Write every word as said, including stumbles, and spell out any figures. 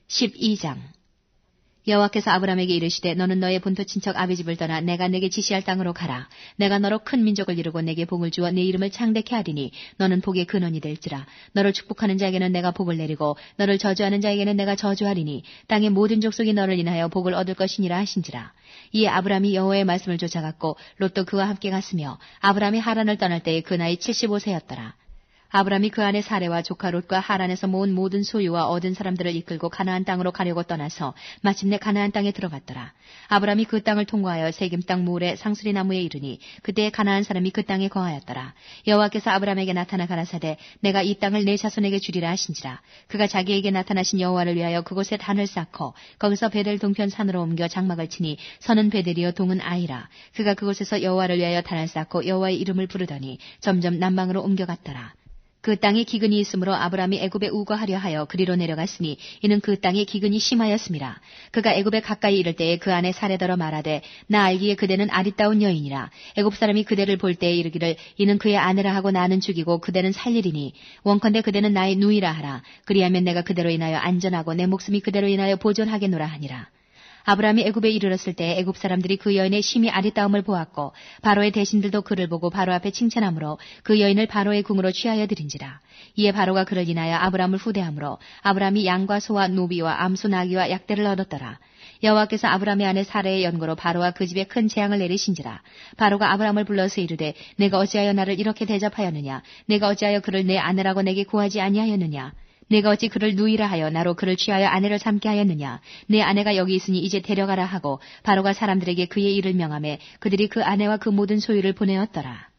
십이 장. 여호와께서 아브라함에게 이르시되 너는 너의 본토 친척 아비집을 떠나 내가 내게 지시할 땅으로 가라. 내가 너로 큰 민족을 이루고 내게 복을 주어 네 이름을 창대케 하리니 너는 복의 근원이 될지라. 너를 축복하는 자에게는 내가 복을 내리고 너를 저주하는 자에게는 내가 저주하리니 땅의 모든 족속이 너를 인하여 복을 얻을 것이니라 하신지라. 이에 아브라함이 여호와의 말씀을 쫓아갔고 롯도 그와 함께 갔으며 아브라함이 하란을 떠날 때에 그 나이 칠십오 세였더라. 아브라함이 그 안에 사레와 조카 롯과 하란에서 모은 모든 소유와 얻은 사람들을 이끌고 가나안 땅으로 가려고 떠나서 마침내 가나안 땅에 들어갔더라. 아브라함이 그 땅을 통과하여 세겜 땅 모래 상수리 나무에 이르니 그때에 가나안 사람이 그 땅에 거하였더라. 여호와께서 아브라함에게 나타나 가라사대 내가 이 땅을 내 자손에게 주리라 하신지라. 그가 자기에게 나타나신 여호와를 위하여 그곳에 단을 쌓고 거기서 베델 동편 산으로 옮겨 장막을 치니 선은 베델이요 동은 아이라. 그가 그곳에서 여호와를 위하여 단을 쌓고 여호와의 이름을 부르더니 점점 남방으로 옮겨갔더라. 그 땅에 기근이 있으므로 아브라함이 애굽에 우거하려 하여 그리로 내려갔으니 이는 그 땅에 기근이 심하였음이라. 그가 애굽에 가까이 이를 때에 그 안에 사레더러 말하되 나 알기에 그대는 아리따운 여인이라. 애굽 사람이 그대를 볼 때에 이르기를 이는 그의 아내라 하고 나는 죽이고 그대는 살리리니 원컨대 그대는 나의 누이라 하라. 그리하면 내가 그대로 인하여 안전하고 내 목숨이 그대로 인하여 보존하겠노라 하니라. 아브라함이 애굽에 이르렀을 때 애굽 사람들이 그 여인의 심히 아리따움을 보았고 바로의 대신들도 그를 보고 바로 앞에 칭찬하므로 그 여인을 바로의 궁으로 취하여 드린지라. 이에 바로가 그를 인하여 아브라함을 후대하므로 아브라함이 양과 소와 노비와 암소 나귀와 약대를 얻었더라. 여호와께서 아브라함의 아내 사레의 연고로 바로와 그 집에 큰 재앙을 내리신지라. 바로가 아브라함을 불러서 이르되 내가 어찌하여 나를 이렇게 대접하였느냐. 내가 어찌하여 그를 내 아내라고 내게 구하지 아니하였느냐. 내가 어찌 그를 누이라 하여 나로 그를 취하여 아내를 삼게 하였느냐. 내 아내가 여기 있으니 이제 데려가라 하고 바로가 사람들에게 그의 일을 명하매 그들이 그 아내와 그 모든 소유를 보내었더라.